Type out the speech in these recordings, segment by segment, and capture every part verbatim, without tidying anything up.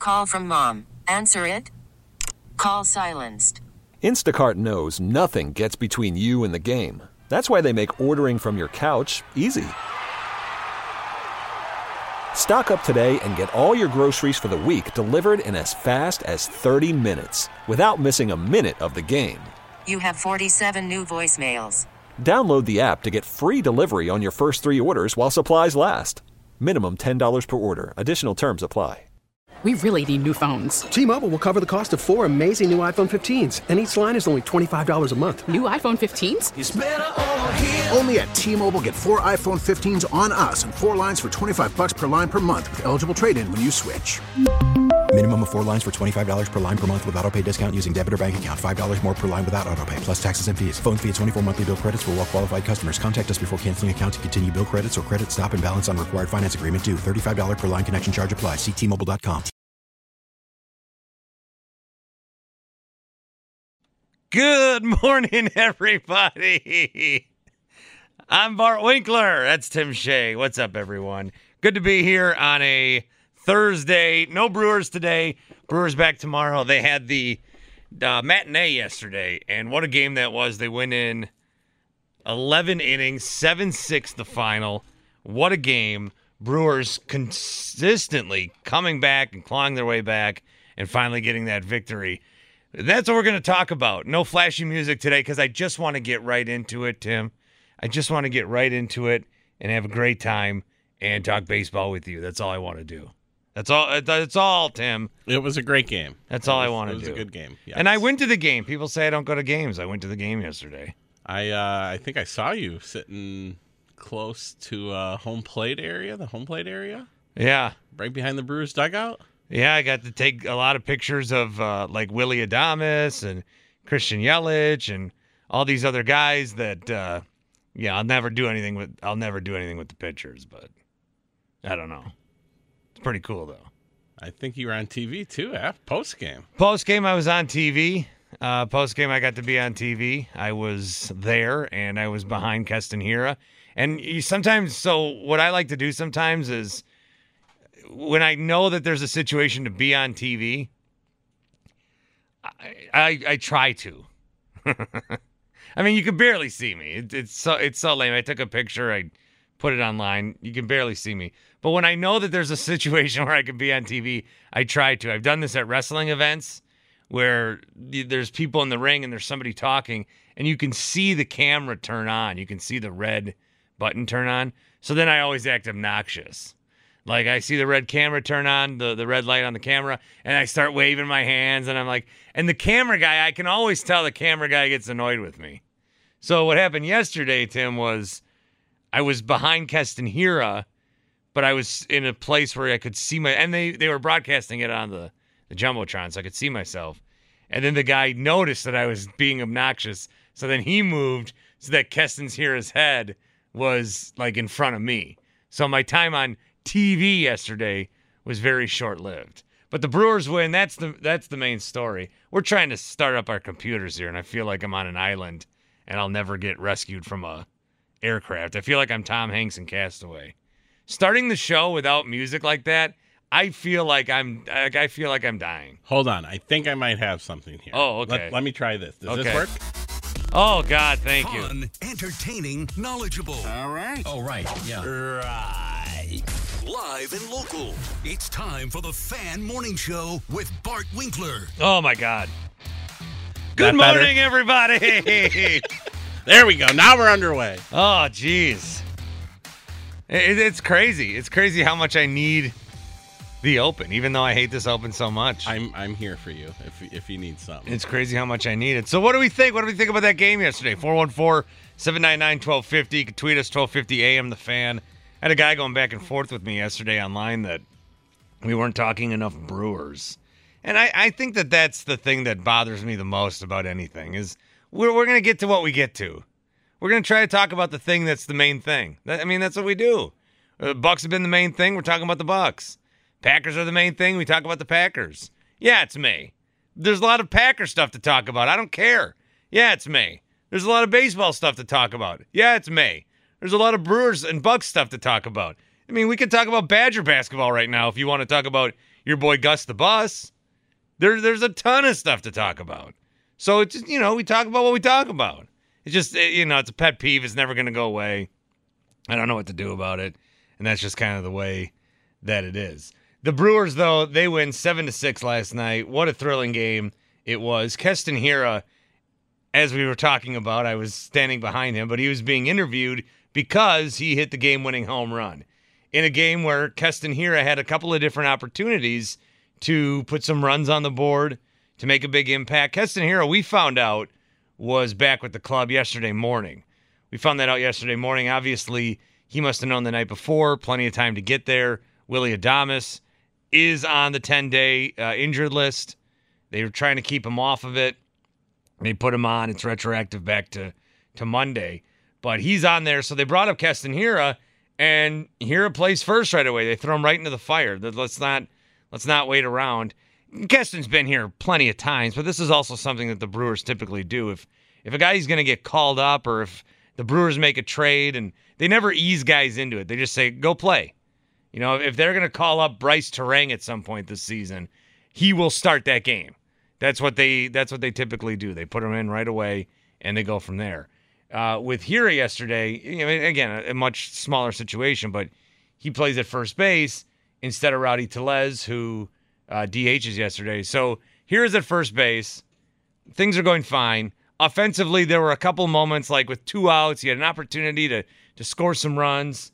Call from mom. Answer it. Call silenced. Instacart knows nothing gets between you and the game. That's why they make ordering from your couch easy. Stock up today and get all your groceries for the week delivered in as fast as thirty minutes without missing a minute of the game. You have forty-seven new voicemails. Download the app to get free delivery on your first three orders while supplies last. Minimum ten dollars per order. Additional terms apply. We really need new phones. T-Mobile will cover the cost of four amazing new iPhone fifteens, and each line is only twenty-five dollars a month. New iPhone fifteens? It's better over here. Only at T-Mobile, get four iPhone fifteens on us and four lines for twenty-five bucks per line per month with eligible trade-in when you switch. Minimum of four lines for twenty-five dollars per line per month with autopay discount using debit or bank account. five dollars more per line without autopay, plus taxes and fees. Phone fee at twenty-four monthly bill credits for well-qualified customers. Contact us before canceling account to continue bill credits or credit stop and balance on required finance agreement due. thirty-five dollars per line connection charge applies. See T Mobile dot com. Good morning, everybody. I'm Bart Winkler. That's Tim Shea. What's up, everyone? Good to be here on a Thursday. No Brewers today. Brewers back tomorrow. They had the uh, matinee yesterday, and what a game that was. They went in eleven innings, seven six the final. What a game. Brewers consistently coming back and clawing their way back and finally getting that victory. That's what we're going to talk about. No flashy music today because I just want to get right into it, Tim. I just want to get right into it and have a great time and talk baseball with you. That's all I want to do. That's all. That's all, Tim. It was a great game. That's all was, I want to do. It was a good game. Yes. And I went to the game. People say I don't go to games. I went to the game yesterday. I uh, I think I saw you sitting close to uh, home plate area, the home plate area. Yeah. Right behind the Brewers dugout. Yeah, I got to take a lot of pictures of uh, like Willie Adames and Christian Yelich and all these other guys that, uh, yeah, I'll never do anything with. I'll never do anything with the pitchers, but I don't know. It's pretty cool though. I think you were on T V too, after post game. Post game, I was on T V. Uh, post game, I got to be on T V. I was there and I was behind Keston Hiura. And you sometimes, so what I like to do sometimes is, when I know that there's a situation to be on T V, I I, I try to. I mean, you can barely see me. It, it's so it's so lame. I took a picture. I put it online. You can barely see me. But when I know that there's a situation where I can be on T V, I try to. I've done this at wrestling events where there's people in the ring and there's somebody talking, and you can see the camera turn on. You can see the red button turn on. So then I always act obnoxious. Like, I see the red camera turn on, the, the red light on the camera, and I start waving my hands, and I'm like, and the camera guy, I can always tell the camera guy gets annoyed with me. So what happened yesterday, Tim, was I was behind Keston Hiura, but I was in a place where I could see my, and they, they were broadcasting it on the, the Jumbotron, so I could see myself. And then the guy noticed that I was being obnoxious, so then he moved so that Keston Hiura's head was, like, in front of me. So my time on T V yesterday was very short-lived. But the Brewers win. That's the that's the main story. We're trying to start up our computers here, and I feel like I'm on an island, and I'll never get rescued from a aircraft. I feel like I'm Tom Hanks in Castaway. Starting the show without music like that, I feel like I'm I feel like I'm dying. Hold on. I think I might have something here. Oh, okay. Let, let me try this. Does okay. this work? Oh, God, thank Fun, you. Fun, entertaining, knowledgeable. All right. Oh, right. Yeah. Right. Live and local. It's time for the Fan Morning Show with Bart Winkler. Oh, my God. Good morning, everybody. There we go. Now we're underway. Oh, jeez. It, it's crazy. It's crazy how much I need the Open, even though I hate this Open so much. I'm I'm here for you if if you need something. It's crazy how much I need it. So what do we think? What do we think about that game yesterday? four one four, seven nine nine, one two five zero. You can tweet us, twelve fifty A M, The Fan. I had a guy going back and forth with me yesterday online that we weren't talking enough Brewers. And I, I think that that's the thing that bothers me the most about anything is we're, we're going to get to what we get to. We're going to try to talk about the thing that's the main thing. That, I mean, that's what we do. Uh, Bucks have been the main thing. We're talking about the Bucks. Packers are the main thing. We talk about the Packers. Yeah, it's May. There's a lot of Packer stuff to talk about. I don't care. Yeah, it's May. There's a lot of baseball stuff to talk about. Yeah, it's May. There's a lot of Brewers and Bucks stuff to talk about. I mean, we could talk about Badger basketball right now if you want to talk about, your boy Gus the Bus. There, there's a ton of stuff to talk about. So it's just, you know, we talk about what we talk about. It's just, you know, it's a pet peeve. It's never going to go away. I don't know what to do about it. And that's just kind of the way that it is. The Brewers, though, they win seven to six last night. What a thrilling game it was. Keston Hiura, as we were talking about, I was standing behind him, but he was being interviewed because he hit the game-winning home run in a game where Keston Hiura had a couple of different opportunities to put some runs on the board, to make a big impact. Keston Hiura, we found out, was back with the club yesterday morning. We found that out yesterday morning. Obviously, he must have known the night before, plenty of time to get there. Willy Adames is on the ten-day uh, injured list. They were trying to keep him off of it. They put him on. It's retroactive back to, to Monday. But he's on there, so they brought up Keston Hiura, and Hiura plays first right away. They throw him right into the fire. Let's not, let's not wait around. Keston's been here plenty of times, but this is also something that the Brewers typically do. If if a guy's going to get called up, or if the Brewers make a trade, and they never ease guys into it. They just say, go play. You know, if they're going to call up Bryce Terang at some point this season, he will start that game. That's what they that's what they typically do. They put him in right away, and they go from there. Uh, with Hiura yesterday, you know, again, a, a much smaller situation, but he plays at first base instead of Rowdy Tellez, who uh, D H's yesterday. So Hiura's at first base. Things are going fine. Offensively, there were a couple moments, like with two outs, he had an opportunity to to score some runs.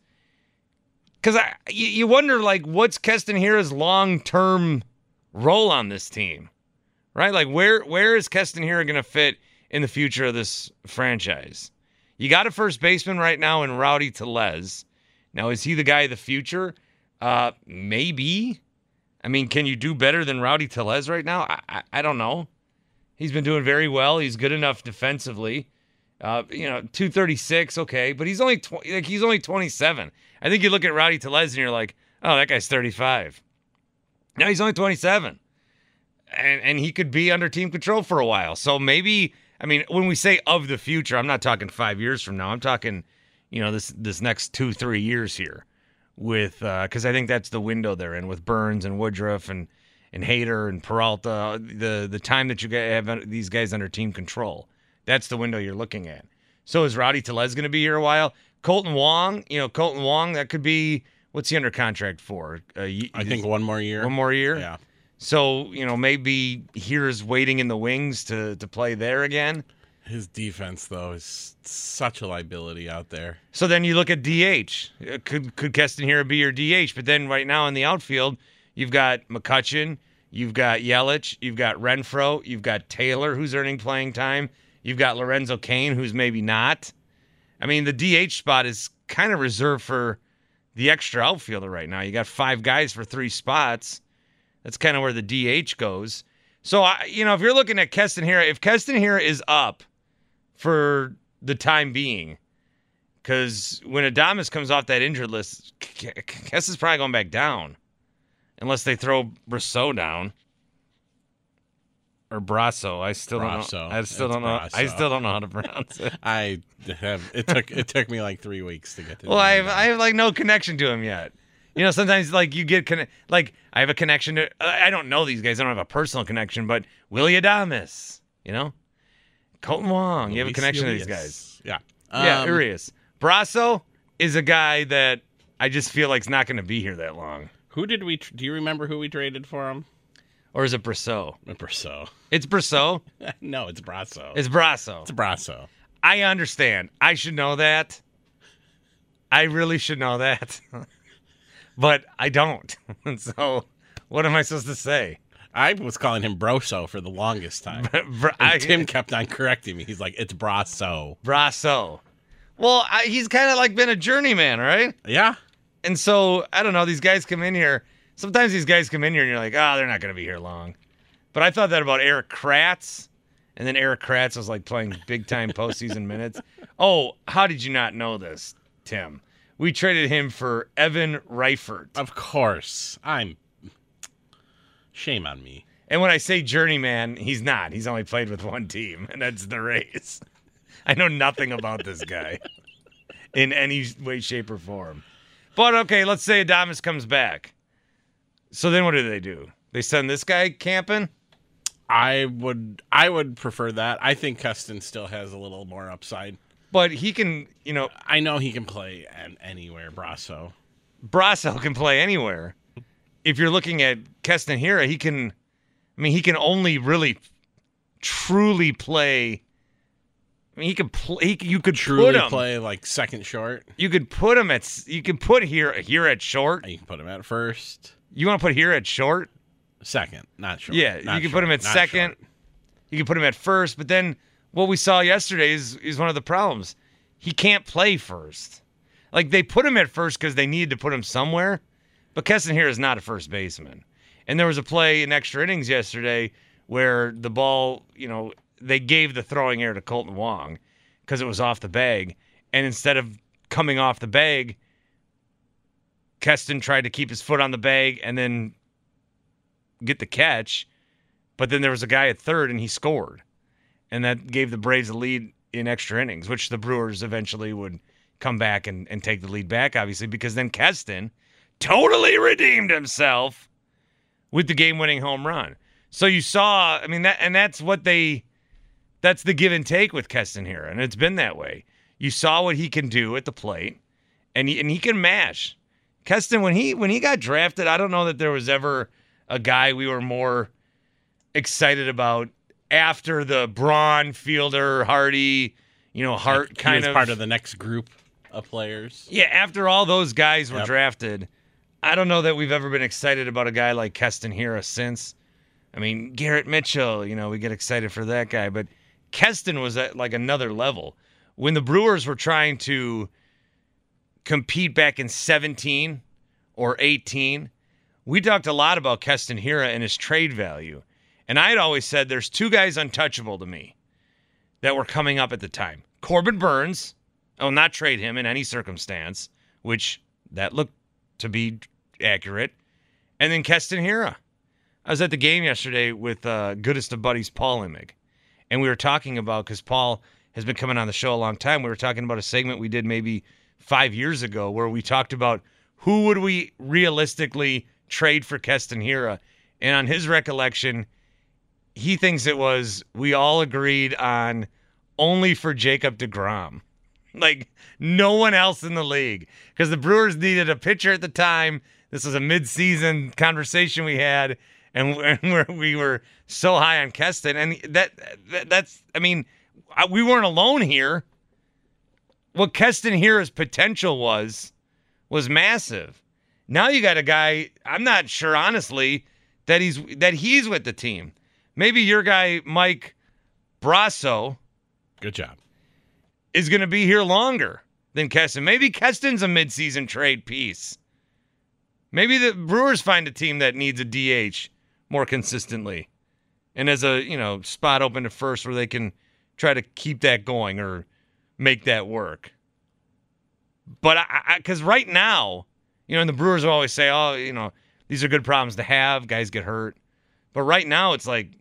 Because I, you, you wonder, like, what's Keston Hiura's long-term role on this team, right? Like, where where is Keston Hiura going to fit in the future of this franchise? You got a first baseman right now in Rowdy Tellez. Now, is he the guy of the future? Uh, maybe. I mean, can you do better than Rowdy Tellez right now? I, I, I don't know. He's been doing very well. He's good enough defensively. Uh, you know, two thirty-six, okay, but he's only tw- like he's only twenty-seven. I think you look at Rowdy Tellez and you're like, oh, that guy's thirty-five. Now he's only twenty-seven, and and he could be under team control for a while. So maybe, I mean, when we say of the future, I'm not talking five years from now. I'm talking, you know, this this next two three years here, with because uh, I think that's the window they're in with Burns and Woodruff and and Hader and Peralta. The the time that you have these guys under team control. That's the window you're looking at. So is Rowdy Tellez going to be here a while? Colton Wong, you know, Colton Wong, that could be, what's he under contract for? Uh, I think one more year. One more year? Yeah. So, you know, maybe here's waiting in the wings to, to play there again. His defense, though, is such a liability out there. So then you look at D H. Could could Keston Hiura be your D H? But then right now in the outfield, you've got McCutchen, you've got Yelich, you've got Renfroe, you've got Taylor, who's earning playing time. You've got Lorenzo Cain, who's maybe not. I mean, the D H spot is kind of reserved for the extra outfielder right now. You got five guys for three spots. That's kind of where the D H goes. So, I, you know, if you're looking at Keston Hiura, if Keston Hiura is up for the time being, because when Adames comes off that injured list, Keston's probably going back down, unless they throw Brosseau down. Or Brasso, I still Brasso. don't know. I still It's don't know. Brasso. I still don't know how to pronounce it. I have. It took. It took me like three weeks to get to. Well, I have. I have like no connection to him yet. You know, sometimes like you get conne- like I have a connection to. I don't know these guys. I don't have a personal connection, but Willy Adames, you know, Colton Wong. You have a connection Urias. to these guys. Yeah. Yeah, Um, Urias. Brasso is a guy that I just feel like is not going to be here that long. Who did we? Tr- do you remember who we traded for him? Or is it Brosseau? Brosseau. It's Brosseau? No, it's Brasso. It's Brasso. It's Brasso. I understand. I should know that. I really should know that. But I don't. So what am I supposed to say? I was calling him Broso for the longest time. Br- I, And Tim kept on correcting me. He's like, it's Brasso. Brasso. Well, I, he's kind of like been a journeyman, right? Yeah. And so, I don't know, these guys come in here. Sometimes these guys come in here and you're like, oh, they're not going to be here long. But I thought that about Eric Kratz. And then Eric Kratz was like playing big-time postseason minutes. Oh, how did you not know this, Tim? We traded him for Evan Reifert. Of course. I'm... Shame on me. And when I say journeyman, he's not. He's only played with one team, and that's the Rays. I know nothing about this guy in any way, shape, or form. But, okay, let's say Adames comes back. So then what do they do? They send this guy camping? I would I would prefer that. I think Keston still has a little more upside. But he can, you know... I know he can play an, anywhere, Brasso. Brasso can play anywhere. If you're looking at Keston Hiura, he can... I mean, he can only really, truly play... I mean, he could play... He, you could truly put him, play, like, second short. You could put him at... You can put Hiura, Hiura at short. You can put him at first. You want to put Hiura at short? Second, not short. Yeah, not you can short, put him at not second. Short. You can put him at first, but then... What we saw yesterday is, is one of the problems. He can't play first. Like, they put him at first because they needed to put him somewhere, but Keston Hiura is not a first baseman. And there was a play in extra innings yesterday where the ball, you know, they gave the throwing error to Colton Wong because it was off the bag. And instead of coming off the bag, Keston tried to keep his foot on the bag and then get the catch. But then there was a guy at third, and he scored. And that gave the Braves a lead in extra innings, which the Brewers eventually would come back and, and take the lead back, obviously, because then Keston totally redeemed himself with the game-winning home run. So you saw, I mean, that, and that's what they, that's the give and take with Keston Hiura, and it's been that way. You saw what he can do at the plate, and he, and he can mash. Keston, when he when he got drafted, I don't know that there was ever a guy we were more excited about after the Braun, Fielder, Hardy, you know, Hart like kind he was of part of the next group of players. Yeah, after all those guys were Yep. drafted, I don't know that we've ever been excited about a guy like Keston Hiura since. I mean, Garrett Mitchell, you know, we get excited for that guy, but Keston was at like another level. When the Brewers were trying to compete back in seventeen or eighteen, we talked a lot about Keston Hiura and his trade value. And I had always said there's two guys untouchable to me that were coming up at the time. Corbin Burns, I will not trade him in any circumstance, which that looked to be accurate. And then Keston Hiura. I was at the game yesterday with uh, goodest of buddies, Paul Imig. And we were talking about, because Paul has been coming on the show a long time, we were talking about a segment we did maybe five years ago where we talked about who would we realistically trade for Keston Hiura. And on his recollection, he thinks it was, we all agreed on only for Jacob deGrom. Like, no one else in the league. Because the Brewers needed a pitcher at the time. This was a mid-season conversation we had, and, and we were so high on Keston. And that, that that's, I mean, we weren't alone here. What Keston Hiura's potential was, was massive. Now you got a guy, I'm not sure, honestly, that he's that he's with the team. Maybe your guy, Mike Brasso, good job, is going to be here longer than Keston. Maybe Keston's a midseason trade piece. Maybe the Brewers find a team that needs a D H more consistently and as a, you know, spot open at first where they can try to keep that going or make that work. But I, because right now, you know, and the Brewers will always say, oh, you know, these are good problems to have. Guys get hurt. But right now, it's like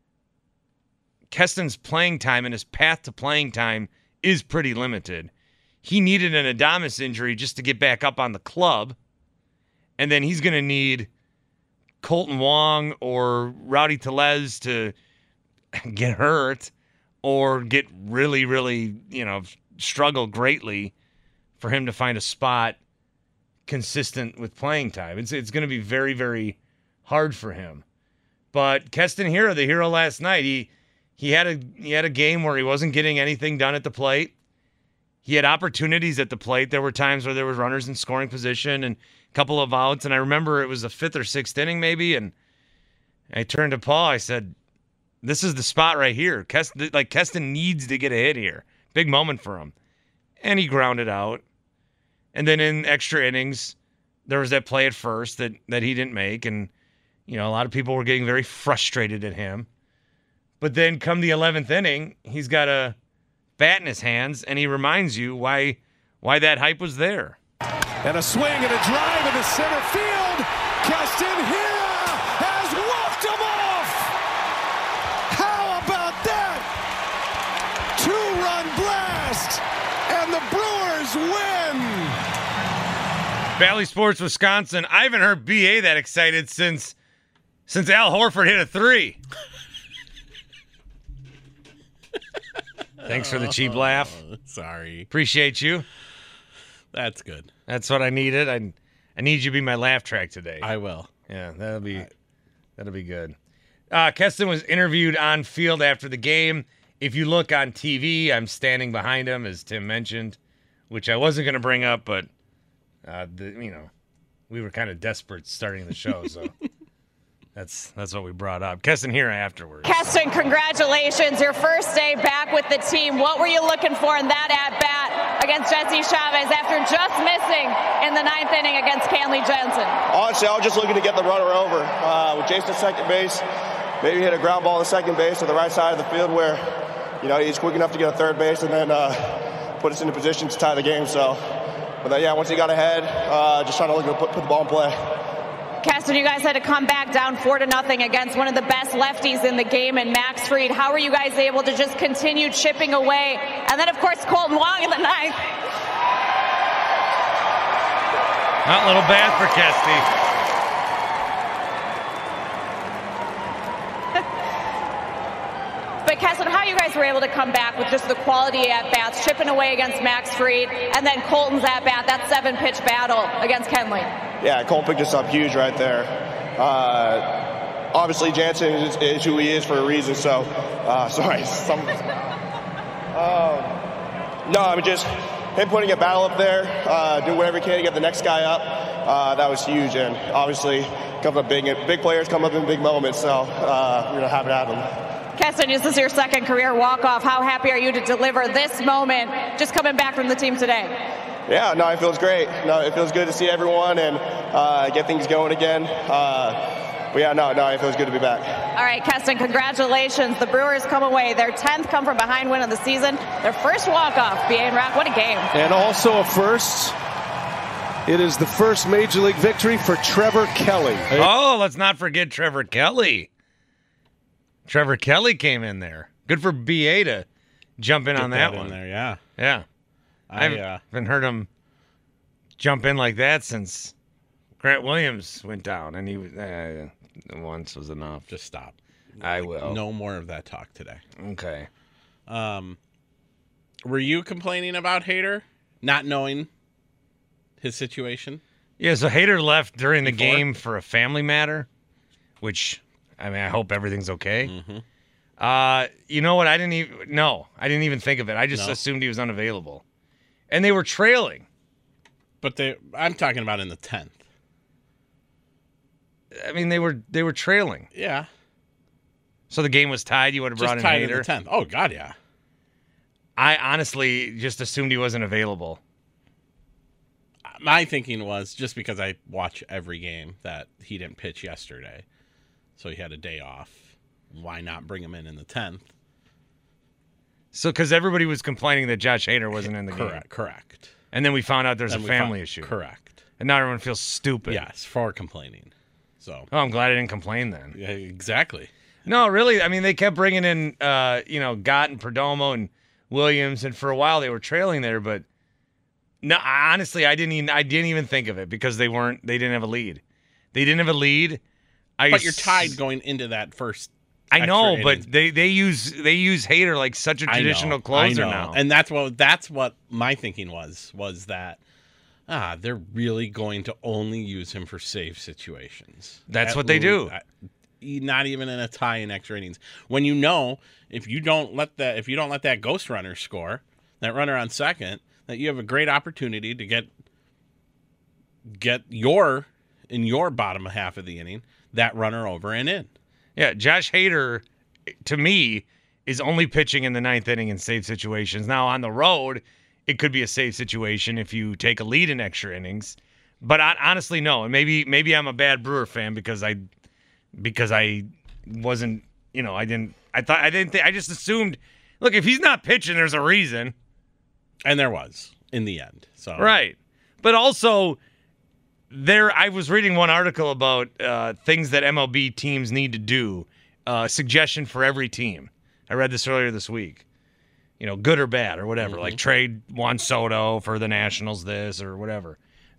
Keston's playing time and his path to playing time is pretty limited. He needed an Adames injury just to get back up on the club. And then he's going to need Colton Wong or Rowdy Tellez to get hurt or get really, really, you know, struggle greatly for him to find a spot consistent with playing time. It's it's going to be very, very hard for him. But Keston Hiura, the hero last night, he he had a he had a game where he wasn't getting anything done at the plate. He had opportunities at the plate. There were times where there were runners in scoring position and a couple of outs. And I remember it was the fifth or sixth inning maybe. And I turned to Paul. I said, this is the spot right here. Keston, like Keston needs to get a hit here. Big moment for him. And he grounded out. And then in extra innings, there was that play at first that, that he didn't make. And, you know, a lot of people were getting very frustrated at him. But then come the eleventh inning, he's got a bat in his hands, and he reminds you why why that hype was there. And a swing and a drive into center field. Keston Hiura has walked him off. How about that? Two-run blast, and the Brewers win. Bally Sports, Wisconsin. I haven't heard B A that excited since since Al Horford hit a three. Thanks for the cheap laugh. Oh, sorry. Appreciate you. That's good. That's what I needed. I I need you to be my laugh track today. I will. Yeah, that'll be I, that'll be good. Uh, Keston was interviewed on field after the game. If you look on T V, I'm standing behind him, as Tim mentioned, which I wasn't going to bring up, but uh, the, you know, we were kind of desperate starting the show, so. That's that's what we brought up. Keston here afterwards. Keston, congratulations. Your first day back with the team. What were you looking for in that at-bat against Jesse Chavez after just missing in the ninth inning against Kenley Jansen? Honestly, I was just looking to get the runner over. Uh, with Jason at second base, maybe hit a ground ball to second base to the right side of the field where, you know, he's quick enough to get a third base and then uh, put us in a position to tie the game. So, but then, yeah, once he got ahead, uh, just trying to look to put, put the ball in play. Keston, you guys had to come back down four to nothing against one of the best lefties in the game, and Max Fried. How were you guys able to just continue chipping away? And then, of course, Kolten Wong in the ninth. Not a little bad for Kesty. But Keston, how you guys were able to come back with just the quality at-bats, chipping away against Max Fried, and then Colton's at-bat, that seven-pitch battle against Kenley. Yeah, Cole picked us up huge right there. Uh, obviously, Jansen is, is who he is for a reason, so, uh, sorry. Some, um, no, I mean, just him putting a battle up there, uh, do whatever he can to get the next guy up, uh, that was huge. And obviously, come up big, big players come up in big moments, so uh, we're going to have to have them. Keston, this is your second career walk-off. How happy are you to deliver this moment just coming back from the team today? Yeah, no, it feels great. No, it feels good to see everyone and uh, get things going again. Uh, but yeah, no, no, it feels good to be back. All right, Keston, congratulations. The Brewers come away. Their tenth come from behind win of the season. Their first walk-off. B A and Rock, what a game. And also a first. It is the first Major League victory for Trevor Kelly. Oh, let's not forget Trevor Kelly. Trevor Kelly came in there. Good for B A to jump in Get on that, that one. In there, yeah. Yeah. I, I uh, haven't heard him jump in like that since Grant Williams went down, and he was uh, once was enough. Just stop. I will. No more of that talk today. Okay. Um, were you complaining about Hader not knowing his situation? Yeah, so Hader left during the Before? game for a family matter, which, I mean, I hope everything's okay. Mm-hmm. Uh, you know what? I didn't even, no, I didn't even think of it. I just No. assumed he was unavailable. And they were trailing. But they, I'm talking about in the tenth. I mean, they were they were trailing. Yeah. So the game was tied. You would have brought Just in tied in Hader. the tenth. Oh, God, yeah. I honestly just assumed he wasn't available. My thinking was just because I watch every game that he didn't pitch yesterday, so he had a day off. Why not bring him in in the tenth? So, because everybody was complaining that Josh Hader wasn't in the correct, game. Correct. And then we found out there's Then a we family found- issue. Correct. And now everyone feels stupid. Yes, for complaining. So. Oh, I'm glad I didn't complain then. Yeah, exactly. No, really. I mean, they kept bringing in, uh, you know, Gott and Perdomo and Williams, and for a while they were trailing there. But no, honestly, I didn't even I didn't even think of it because they weren't. They didn't have a lead. They didn't have a lead. I But you're tied going into that first. I know, extra but innings. they, they use they use Hader like such a I know, traditional I closer know. now. And that's what that's what my thinking was was that ah they're really going to only use him for save situations. That's At what they do. le- Not even in a tie in extra innings. When you know if you don't let that if you don't let that ghost runner score, that runner on second, that you have a great opportunity to get get your in your bottom half of the inning that runner over and in. Yeah, Josh Hader, to me, is only pitching in the ninth inning in save situations. Now, on the road, it could be a save situation if you take a lead in extra innings. But I, honestly, no. And maybe maybe I'm a bad Brewer fan because I because I wasn't, you know, I didn't I thought I didn't think I just assumed, look, if he's not pitching, there's a reason. And there was in the end. So Right. But also, there, I was reading one article about uh, things that M L B teams need to do. Uh, suggestion for every team. I read this earlier this week. You know, good or bad or whatever. Mm-hmm. Like trade Juan Soto for the Nationals, this or whatever.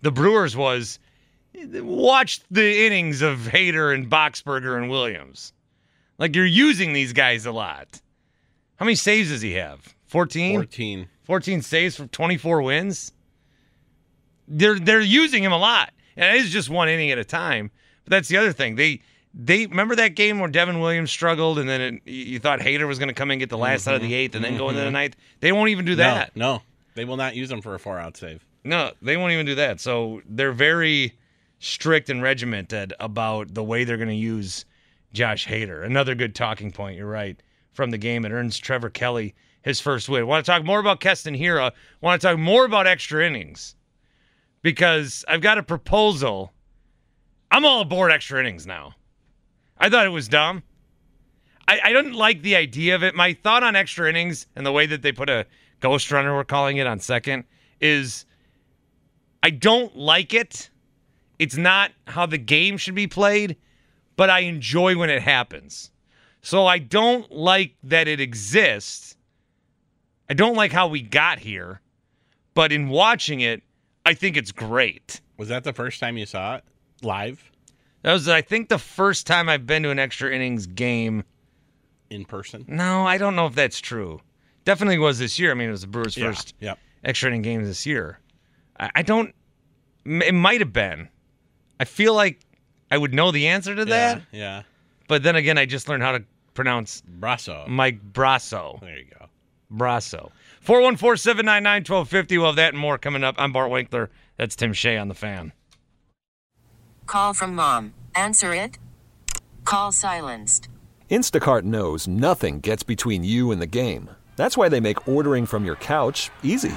the Brewers was watch the innings of Hader and Boxberger and Williams. Like, you're using these guys a lot. How many saves does he have? fourteen? fourteen. fourteen saves for twenty-four wins? They're they're using him a lot. And it is just one inning at a time. But that's the other thing. They they remember that game where Devin Williams struggled and then it, you thought Hader was going to come in and get the last mm-hmm. out of the eighth and then mm-hmm. go into the ninth? They won't even do that. No, no, they will not use him for a four-out save. No, they won't even do that. So they're very strict and regimented about the way they're going to use Josh Hader. Another good talking point, you're right, from the game. It earns Trevor Kelly his first win. Want to talk more about Keston Hiura? Want to talk more about extra innings? Because I've got a proposal. I'm all aboard extra innings now. I thought it was dumb. I, I didn't like the idea of it. My thought on extra innings and the way that they put a ghost runner, we're calling it, on second, is I don't like it. It's not how the game should be played, but I enjoy when it happens. So I don't like that it exists. I don't like how we got here, but in watching it, I think it's great. Was that the first time you saw it live? That was, I think, the first time I've been to an extra innings game. In person? No, I don't know if that's true. Definitely was this year. I mean, it was the Brewers' Yeah, first yep. extra inning game this year. I, I don't, it might have been. I feel like I would know the answer to that. Yeah, yeah. But then again, I just learned how to pronounce Brasso. Mike Brasso. There you go. Brasso. four one four, seven nine nine, one two five zero. We'll have that and more coming up. I'm Bart Winkler. That's Tim Shea on The Fan. Call from mom. Answer it. Call silenced. Instacart knows nothing gets between you and the game. That's why they make ordering from your couch easy.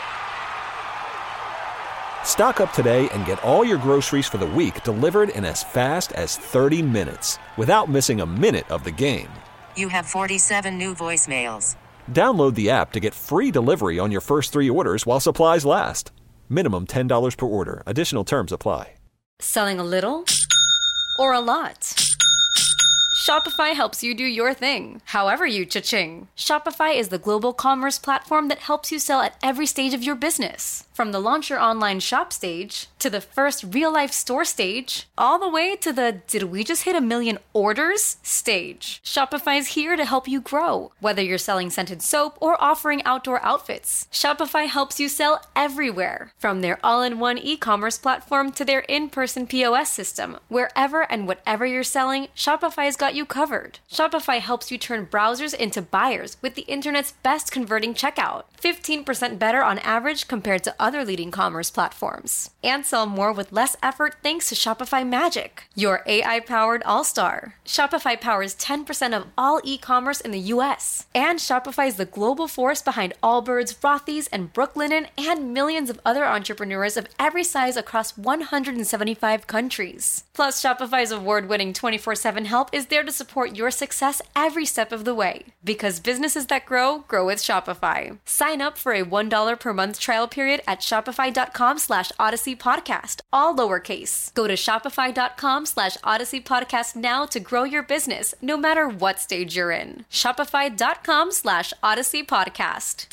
Stock up today and get all your groceries for the week delivered in as fast as thirty minutes without missing a minute of the game. You have forty-seven new voicemails. Download the app to get free delivery on your first three orders while supplies last. Minimum ten dollars per order. Additional terms apply. Selling a little or a lot? Shopify helps you do your thing, however you cha-ching. Shopify is the global commerce platform that helps you sell at every stage of your business. From the launch your online shop stage, to the first real-life store stage, all the way to the did we just hit a million orders stage. Shopify's here to help you grow. Whether you're selling scented soap or offering outdoor outfits, Shopify helps you sell everywhere. From their all-in-one e-commerce platform to their in-person P O S system, wherever and whatever you're selling, Shopify's got you covered. Shopify helps you turn browsers into buyers with the internet's best converting checkout. fifteen percent better on average compared to other leading commerce platforms. And sell more with less effort thanks to Shopify Magic, your A I-powered all-star. Shopify powers ten percent of all e-commerce in the U S. And Shopify is the global force behind Allbirds, Rothy's, and Brooklinen, and millions of other entrepreneurs of every size across one hundred seventy-five countries. Plus, Shopify's award-winning twenty-four seven help is there to support your success every step of the way. Because businesses that grow, grow with Shopify. Sign up for a one dollar per month trial period at shopify.com slash Odyssey Podcast, all lowercase. Go to shopify.com slash Odyssey Podcast now to grow your business, no matter what stage you're in. Shopify.com slash Odyssey Podcast.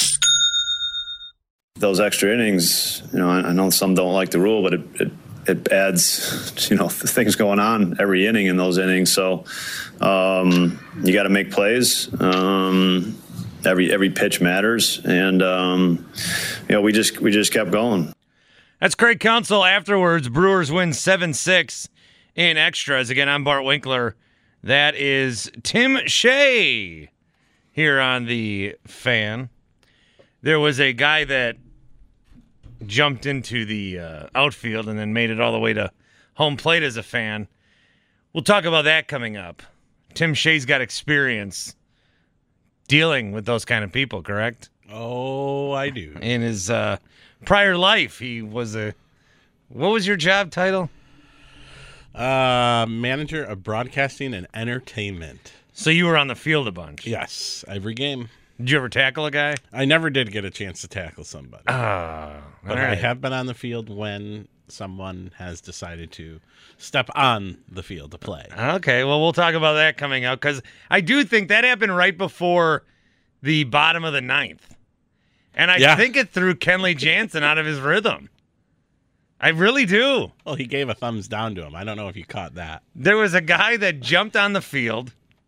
Those extra innings, you know, I, I know some don't like the rule, but it, it it adds, you know, things going on every inning in those innings. So um, you got to make plays. Um, every every pitch matters, and um, you know, we just we just kept going. That's Craig Counsell afterwards. Brewers win seven six in extras. Again, I'm Bart Winkler. That is Tim Shea here on The Fan. There was a guy that jumped into the uh, outfield and then made it all the way to home plate as a fan. We'll talk about that coming up. Tim Shea's got experience dealing with those kind of people, correct? Oh, I do. In his uh, prior life, he was a... What was your job title? Uh, manager of broadcasting and entertainment. So you were on the field a bunch? Yes, every game. Did you ever tackle a guy? I never did get a chance to tackle somebody. Ah, but right. I have been on the field when someone has decided to step on the field to play. Okay, well, we'll talk about that coming up, because I do think that happened right before the bottom of the ninth. And I Yeah. think it threw Kenley Jansen out of his rhythm. I really do. Well, he gave a thumbs down to him. I don't know if you caught that. There was a guy that jumped on the field,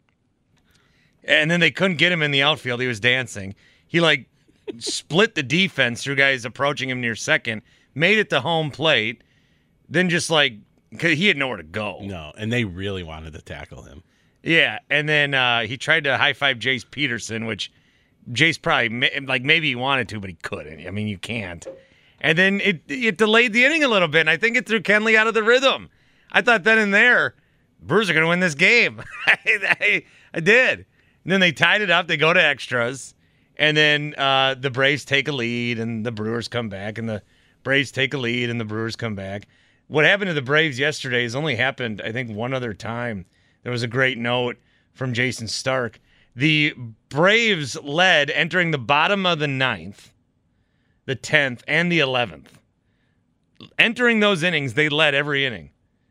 and then they couldn't get him in the outfield. He was dancing. He, like, split the defense through guys approaching him near second, made it to home plate, then just, like, because he had nowhere to go. No, and they really wanted to tackle him. Yeah, and then uh, he tried to high-five Jace Peterson, which Jace probably, like, maybe he wanted to, but he couldn't. I mean, you can't. And then it it delayed the inning a little bit, and I think it threw Kenley out of the rhythm. I thought then and there, Brewers are going to win this game. I, I, I did. And then they tied it up. They go to extras, and then uh, the Braves take a lead, and the Brewers come back, and the Braves take a lead, and the Brewers come back. What happened to the Braves yesterday has only happened, I think, one other time. There was a great note from Jason Stark. The Braves led entering the bottom of the ninth, the tenth, and the eleventh. Entering those innings, they led every inning,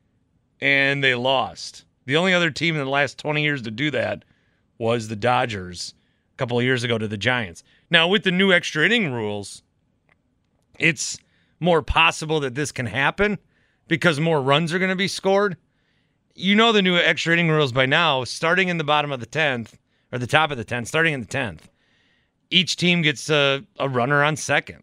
and they lost. The only other team in the last twenty years to do that was the Dodgers a couple of years ago to the Giants. Now, with the new extra inning rules, it's more possible that this can happen because more runs are going to be scored. You know the new extra inning rules by now, starting in the bottom of the tenth, or the top of the tenth, starting in the tenth, each team gets a, a runner on second.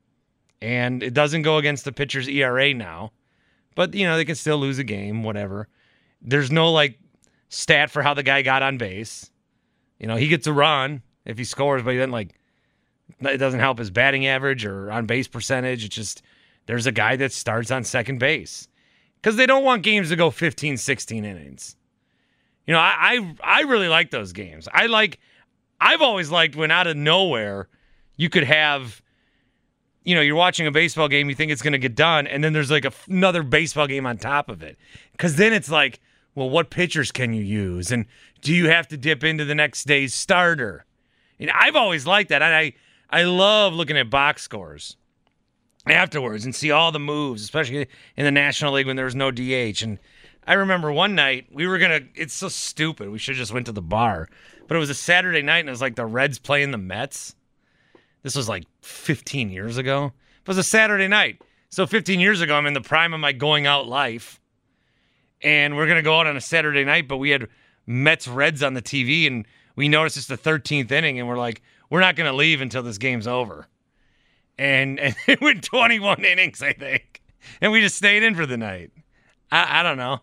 And it doesn't go against the pitcher's E R A now. But, you know, they can still lose a game, whatever. There's no, like, stat for how the guy got on base. You know, he gets a run if he scores, but he doesn't, like, it doesn't help his batting average or on base percentage. It's just there's a guy that starts on second base. Because they don't want games to go fifteen, sixteen innings. You know, I, I I really like those games. I like, I've always liked when out of nowhere you could have, you know, you're watching a baseball game, you think it's going to get done, and then there's like a, another baseball game on top of it. Because then it's like, well, what pitchers can you use? And do you have to dip into the next day's starter? And I've always liked that. And I, I love looking at box scores afterwards and see all the moves, especially in the National League when there was no D H. And I remember one night we were going to, it's so stupid, we should have just went to the bar. But it was a Saturday night and it was like the Reds playing the Mets. This was like fifteen years ago. It was a Saturday night. So fifteen years ago, I'm in the prime of my going out life. And we're going to go out on a Saturday night, but we had Mets Reds on the T V, and we noticed it's the thirteenth inning, and we're like, we're not going to leave until this game's over. And, and it went twenty-one innings, I think. And we just stayed in for the night. I, I don't know.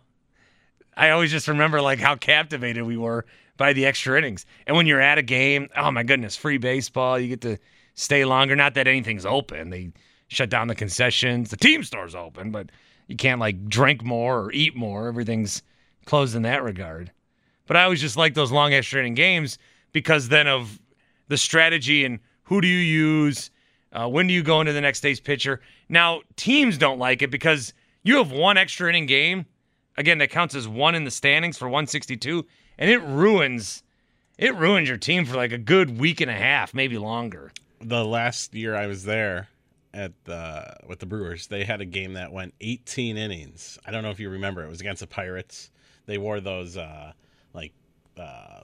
I always just remember like how captivated we were by the extra innings. And when you're at a game, oh my goodness, free baseball, you get to stay longer. Not that anything's open. They shut down the concessions. The team store's open, but you can't like drink more or eat more. Everything's closed in that regard. But I always just like those long extra inning games because then of the strategy and who do you use, uh, when do you go into the next day's pitcher. Now, teams don't like it because you have one extra inning game. Again, that counts as one in the standings for one sixty-two, and it ruins it ruins your team for like a good week and a half, maybe longer. The last year I was there at the with the Brewers, they had a game that went eighteen innings. I don't know if you remember. It was against the Pirates. They wore those uh, like uh,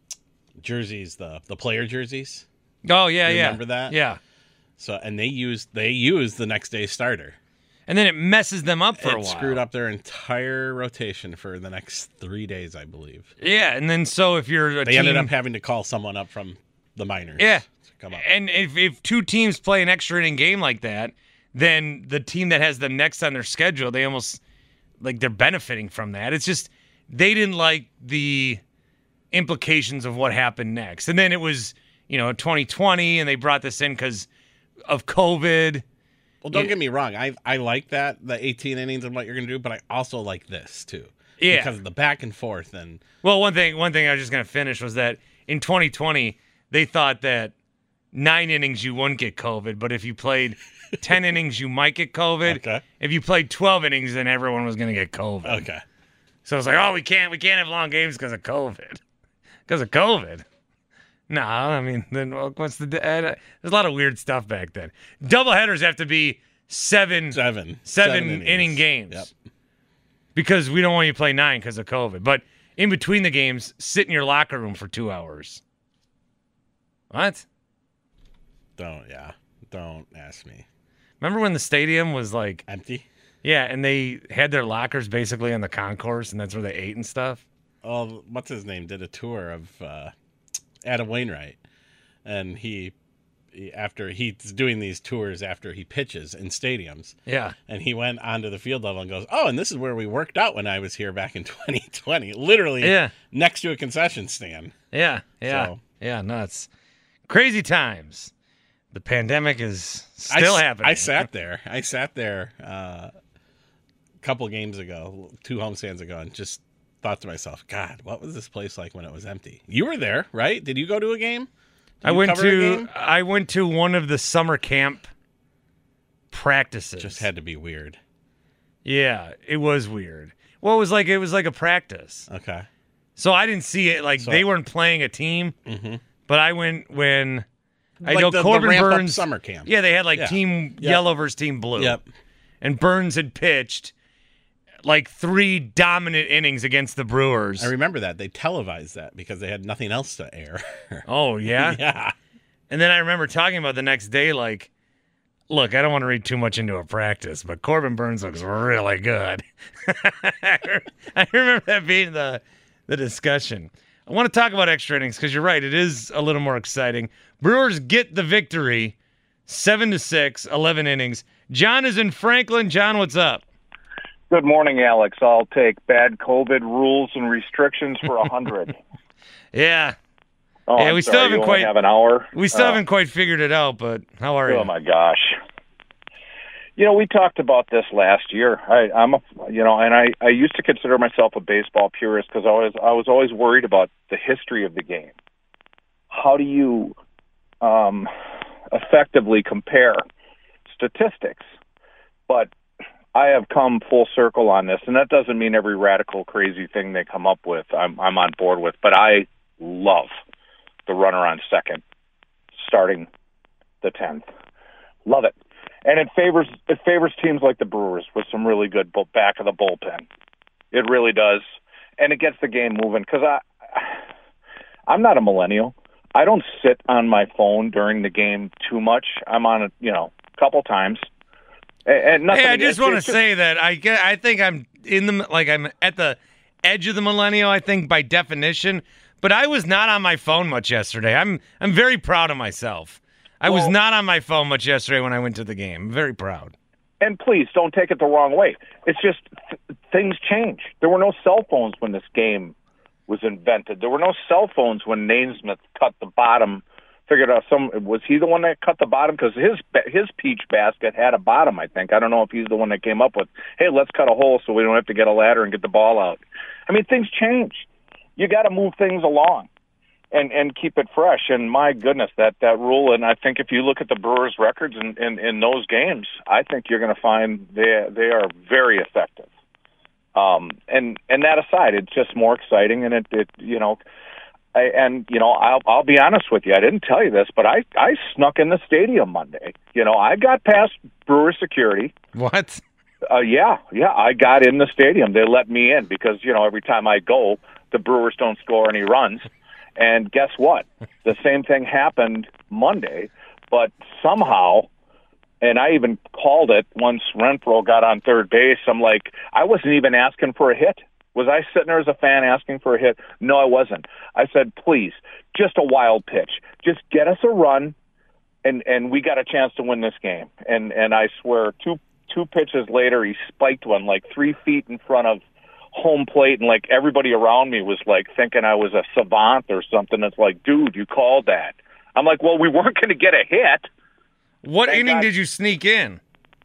jerseys, the the player jerseys. Oh yeah, you yeah. Remember that? Yeah. So and they used they used the next day's starter. And then it messes them up for it a while. Screwed up their entire rotation for the next three days, I believe. Yeah, and then so if you're a they team, ended up having to call someone up from the minors. Yeah, to come up. And if if two teams play an extra inning game like that, then the team that has them next on their schedule, they almost like they're benefiting from that. It's just they didn't like the implications of what happened next, and then it was you know twenty twenty, and they brought this in because of COVID. Well, don't get me wrong. I I like that, the eighteen innings and what you're going to do, but I also like this, too. Yeah. Because of the back and forth. And Well, one thing one thing I was just going to finish was that in twenty twenty, they thought that nine innings you wouldn't get COVID, but if you played ten innings, you might get COVID. Okay. If you played twelve innings, then everyone was going to get COVID. Okay. So it's like, oh, we can't we can't have long games because of COVID. Because of COVID. No, I mean, then what's the? Uh, there's a lot of weird stuff back then. Doubleheaders have to be seven, seven, seven, seven inning games. Yep. Because we don't want you to play nine because of COVID. But in between the games, sit in your locker room for two hours. What? Don't, yeah. Don't ask me. Remember when the stadium was like empty? Yeah, and they had their lockers basically on the concourse, and that's where they ate and stuff. Oh, what's his name? Did a tour of uh, Adam Wainwright, and he, he after he's doing these tours after he pitches in stadiums. Yeah, and he went onto the field level and goes, "Oh, and this is where we worked out when I was here back in twenty twenty, literally, yeah. next to a concession stand." Yeah, yeah, so, yeah. Nuts, crazy times. The pandemic is still I, happening. I sat there. I sat there uh, a couple games ago, two homestands ago, and just thought to myself, God, what was this place like when it was empty? You were there, right? Did you go to a game? Did I you went cover a to game? I went to one of the summer camp practices. Just had to be weird. Yeah, it was weird. Well, it was like it was like a practice. Okay. So I didn't see it like So- they weren't playing a team, Mhm. but I went when I Like know the- the Corbin ramp-up Burns summer camp. Yeah, they had like Yeah. team Yep. yellow versus team blue. Yep. And Burns had pitched like three dominant innings against the Brewers. I remember that. They televised that because they had nothing else to air. Oh, yeah? Yeah. And then I remember talking about the next day, like, look, I don't want to read too much into a practice, but Corbin Burns looks really good. I remember that being the, the discussion. I want to talk about extra innings because you're right. It is a little more exciting. Brewers get the victory, seven to six, eleven innings. John is in Franklin. John, what's up? Good morning, Alex. I'll take bad COVID rules and restrictions for a hundred. Yeah. Oh, yeah, I'm we sorry, still haven't you quite only have an hour. We still Uh, haven't quite figured it out, but how are you? Oh my gosh. You know, we talked about this last year. I, I'm a, you know, and I, I used to consider myself a baseball purist because I was, I was always worried about the history of the game. How do you um, effectively compare statistics? But I have come full circle on this, and that doesn't mean every radical, crazy thing they come up with I'm, I'm on board with. But I love the runner on second starting the tenth. Love it. And it favors it favors teams like the Brewers with some really good bull, back of the bullpen. It really does, and it gets the game moving. Because I, I'm not a millennial. I don't sit on my phone during the game too much. I'm on it, you know, a couple times. And, and nothing. Hey, I just it's- want to it's just- say that I get, I think I'm in the like I'm at the edge of the millennial. I think by definition, but I was not on my phone much yesterday. I'm I'm very proud of myself. I was Well- not on my phone much yesterday when I went to the game. I'm very proud. And please don't take it the wrong way. It's just th- things change. There were no cell phones when this game was invented. There were no cell phones when Naismith cut the bottom. Figured out some was he the one that cut the bottom because his his peach basket had a bottom. I think I don't know if he's the one that came up with, hey, let's cut a hole so we don't have to get a ladder and get the ball out. I mean, things change. You got to move things along. And, and keep it fresh. And my goodness, that, that rule, and I think if you look at the Brewers' records in, in, in those games, I think you're going to find they they are very effective. Um, and and that aside, it's just more exciting, and it, it you know, I, and you know, I'll I'll be honest with you, I didn't tell you this, but I I snuck in the stadium Monday. You know, I got past Brewer security. What? Uh, yeah, yeah, I got in the stadium. They let me in because you know every time I go, the Brewers don't score any runs. And guess what? The same thing happened Monday, but somehow, and I even called it once Renfroe got on third base. I'm like, I wasn't even asking for a hit. Was I sitting there as a fan asking for a hit? No, I wasn't. I said, please, just a wild pitch. Just get us a run, and, and we got a chance to win this game. And and I swear, two two pitches later, he spiked one like three feet in front of home plate, and like everybody around me was like thinking I was a savant or something. It's like, dude, you called that. I'm like, well, we weren't going to get a hit. What Thank inning God. did you sneak in?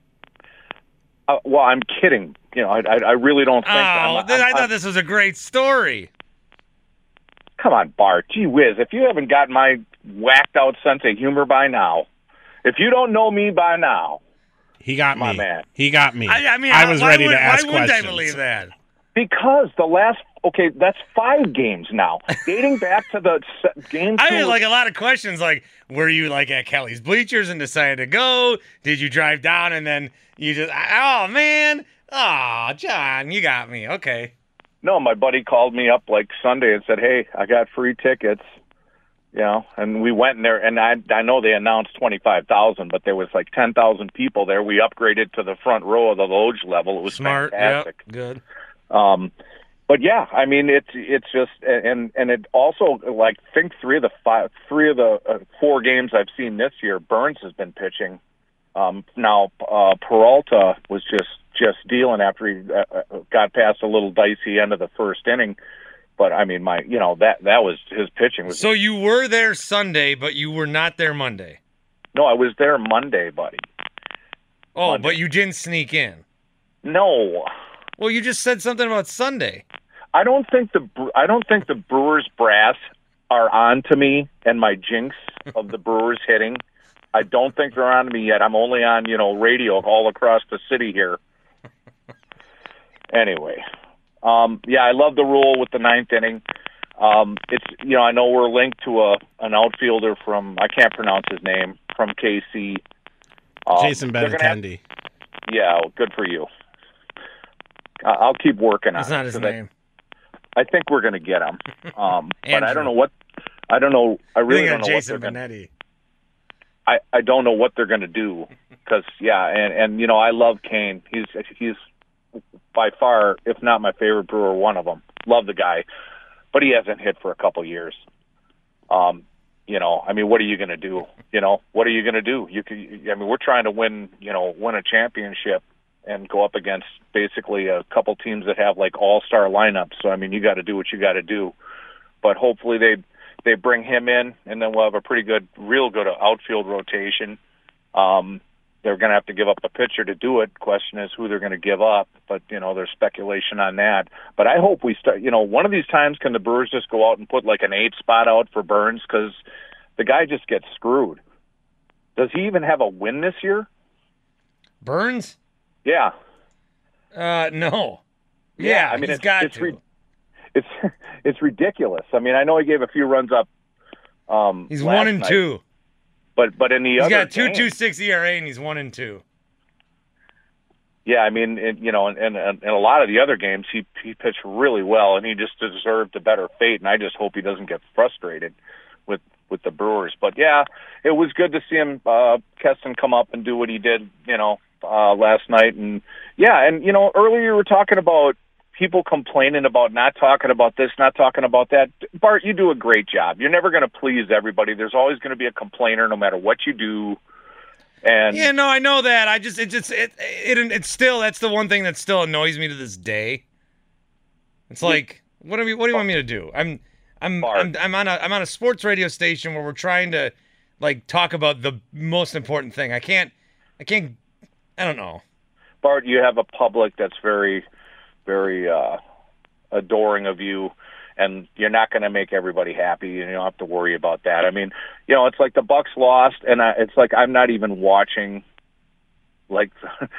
Uh, well, I'm kidding. You know, I, I, I really don't think. Oh, I'm, then I'm- I thought this was a great story. Come on, Bart. Gee whiz, if you haven't got my whacked out sense of humor by now, if you don't know me by now, He got my me. man. He got me. I, I mean, I was why ready would, to ask why wouldn't questions. I believe that? Because the last, okay, that's five games now, dating back to the se- game two. I had like a lot of questions, like, were you like at Kelly's bleachers and decided to go? Did you drive down and then you just, oh man, oh John, you got me. Okay. No, my buddy called me up like Sunday and said, hey, I got free tickets. You know, and we went in there, and I I know they announced twenty-five thousand, but there was like ten thousand people there. We upgraded to the front row of the loge level. It was Smart, fantastic. Yep, good. Um, but yeah, I mean, it's it's just, and and it also, like, think three of the five, three of the uh, four games I've seen this year, Burns has been pitching. Um, now uh, Peralta was just just dealing after he uh, got past a little dicey end of the first inning. But I mean, my you know that that was his pitching was. So you were there Sunday, but you were not there Monday. No, I was there Monday, buddy. Oh, Monday. but you didn't sneak in. No. Well, you just said something about Sunday. I don't think the I don't think the Brewers brass are on to me and my jinx of the Brewers hitting. I don't think they're on to me yet. I'm only on, you know, radio all across the city here. Anyway. Um, yeah, I love the rule with the ninth inning. Um, it's you know I know we're linked to a an outfielder from I can't pronounce his name from K C. Um, Jason Benintendi. Have, yeah, well, good for you. I, I'll keep working That's on it. That's not his name. I, I think we're going to get him, um, but I don't know what. I don't know. I really don't know Jason what they're going Benetti. I I don't know what they're going to do because yeah, and and you know I love Kane. He's he's. by far, if not my favorite Brewer, one of them. Love the guy, but he hasn't hit for a couple years. Um, you know, I mean, what are you going to do? You know, what are you going to do? You can, I mean, we're trying to win, you know, win a championship and go up against basically a couple teams that have like all-star lineups. So I mean, you got to do what you got to do. But hopefully they they bring him in, and then we'll have a pretty good, real good outfield rotation. Um, They're going to have to give up a pitcher to do it. Question is who they're going to give up. But, you know, there's speculation on that. But I hope we start, you know, one of these times can the Brewers just go out and put like an eight spot out for Burns because the guy just gets screwed. Does he even have a win this year? Burns? Yeah. Uh, no. Yeah, Yeah, I mean, he's it's, got it's, to. Re- it's, it's ridiculous. I mean, I know he gave a few runs up. Um, He's last one and night, two. But, but in the He's other got two games, two six E R A and he's one and two. Yeah, I mean, it, you know, and in, in, in a lot of the other games, he he pitched really well, and he just deserved a better fate. And I just hope he doesn't get frustrated with with the Brewers. But yeah, it was good to see him, uh, Keston, come up and do what he did, you know, uh, last night. And yeah, and you know, earlier you were talking about people complaining about not talking about this, not talking about that. Bart, you do a great job. You're never going to please everybody. There's always going to be a complainer, no matter what you do. And yeah, no, I know that. I just, it just, it, it, it's still, that's the one thing that still annoys me to this day. It's like, what do we, what do you want me to do? I'm, I'm, I'm, I'm on a, I'm on a sports radio station where we're trying to, like, talk about the most important thing. I can't, I can't, I don't know. Bart, you have a public that's very, very uh, adoring of you. And you're not going to make everybody happy, and you don't have to worry about that. I mean, you know, it's like the Bucks lost, and I, it's like I'm not even watching. Like,